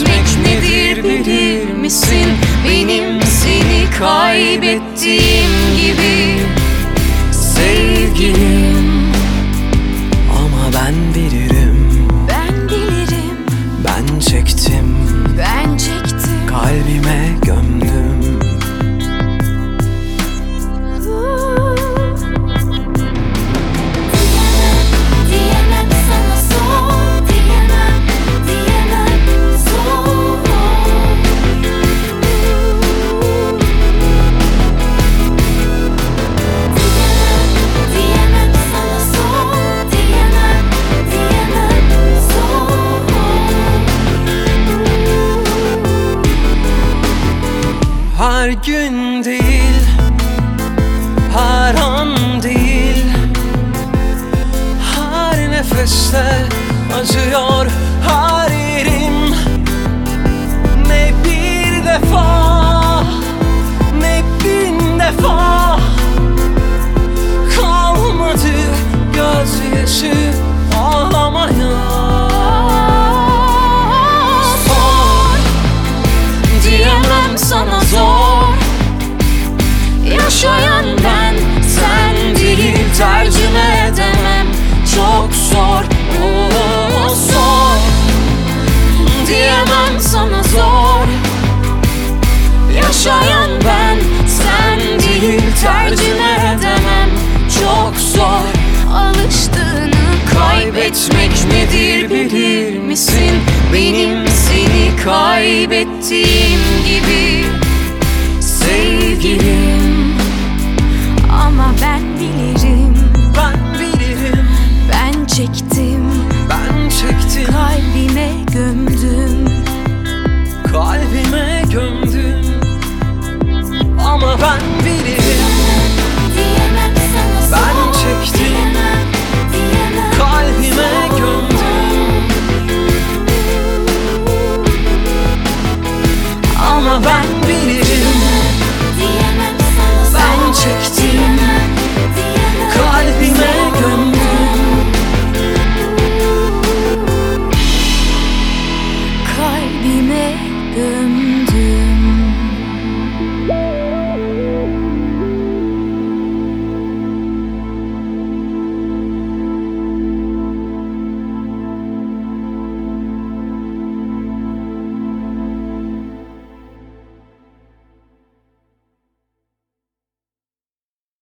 Kaybetmek nedir bilir misin? Benim seni kaybettiğim gibi sevgilim. Ama ben bilirim, Ben bilirim, ben çektim, ben çektim. kalbime gömdüm. Diyemem sana son, diyemem, diyemem son. Diyemem sana son, diyemem, diyemem son. Her gün değil, her an değil, her nefeste acıyor her yerim. Ne bir defa, ne bin defa kalmadı gözyaşı ağlamaya. Zor, diyemem sana zor. Yaşayan ben, sen değil, tercüme edemem. Çok zor, oh, zor. Diyemem sana zor. Yaşayan ben, sen değil, tercüme edemem. Çok zor. Alıştığını kaybetmek nedir bilir misin? Benim seni kaybettiğim gibi sevgilim. Ama ben bilirim, Ben bilirim, ben çektim.